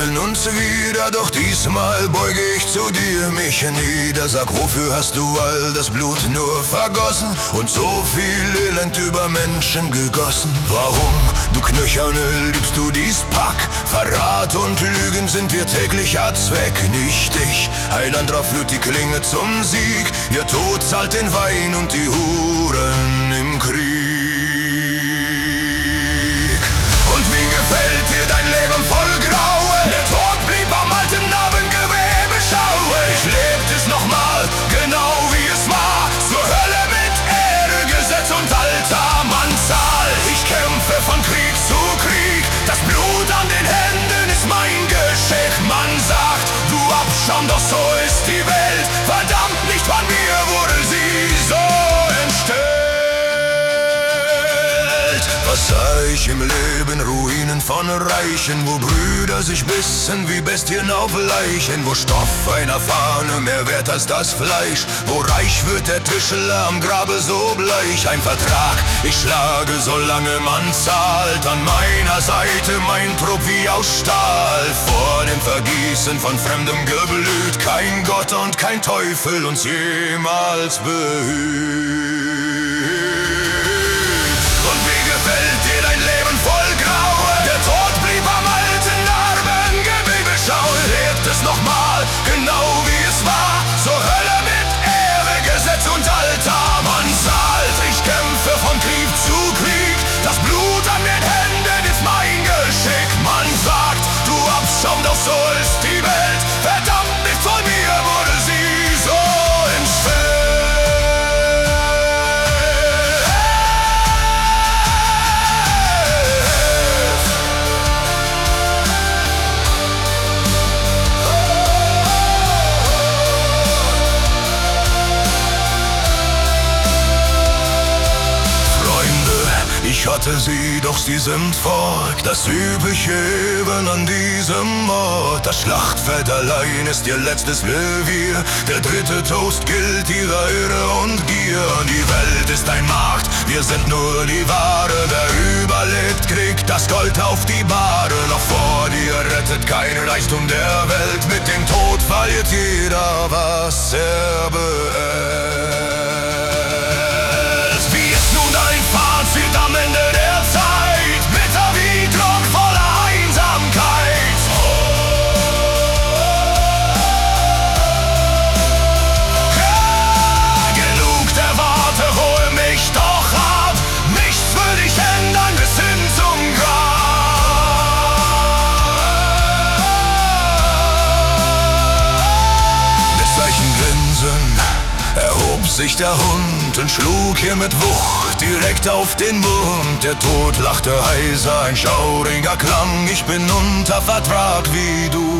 begegnen uns wieder, doch diesmal beuge ich zu dir mich nieder. Sag, wofür hast du all das Blut nur vergossen und so viel Elend über Menschen gegossen? Warum, du Knöcherne, liebst du dies Pack? Verrat und Lügen sind wir täglicher Zweck, nicht ich. Heiland drauf führt die Klinge zum Sieg, ihr Tod zahlt den Wein und die Huren im Krieg. Und wie gefällt dir dein Leben voll Graue? Der Tod blieb am alten Narbengewebe, schaue. Ich lebt es nochmal, genau wie es war. Zur Hölle mit Ehre, Gesetz und alter Mannzahl. Ich kämpfe von Krieg zu Krieg, das Blut an den Händen ist mein Geschick. Man sagt, du Abschaum, doch so ist die Welt. Verdammt, nicht von mir wurde sie so entstellt. Was sah ich im Leben? Ruinen von Reichen, wo Brüder sich bissen wie Bestien auf Leichen, wo Stoff einer Fahne mehr wert als das Fleisch, wo reich wird der Tischler am Grabe so bleich. Ein Vertrag, ich schlage, solange man zahlt. An meiner Seite mein Trupp wie aus Stahl. Vor dem Vergießen von fremdem Geblüt, kein Gott und kein Teufel uns jemals behüt. Gefällt dir dein Leben voll Graue? Der Tod blieb am alten Narbengewebe, schau. Lebt es nochmal, genau wie es war. Zur Hölle mit Ehre, Gesetz und alter Mannzahl. Ich kämpfe von Krieg zu Krieg, das Blut an den Händen ist mein Geschick. Man sagt, du Abschaum, doch so ist die Welt. Verdammt, nicht von mir wurde sie so entstellt. Ich hatte sie, doch sie sind fort. Das übliche Eben an diesem Ort. Das Schlachtfeld allein ist ihr letztes Revier. Der dritte Toast gilt ihrer Irre und Gier. Die Welt ist ein Markt, wir sind nur die Ware. Wer überlebt, kriegt das Gold auf die Bahre. Noch vor dir rettet kein Reichtum der Welt. Mit dem Tod verliert jeder, was er behält. Wie ist nun dein Fazit am Ende der Zeit? Bitter wie Druck voller Einsamkeit. Genug der Worte, hol mich doch ab. Nichts will ich ändern bis hin zum Grab. Mit solchen Grinsen erhob sich der Hund und schlug ihr mit Wucht direkt auf den Mund. Der Tod lachte heiser, ein schauriger Klang. Ich bin unter Vertrag wie du.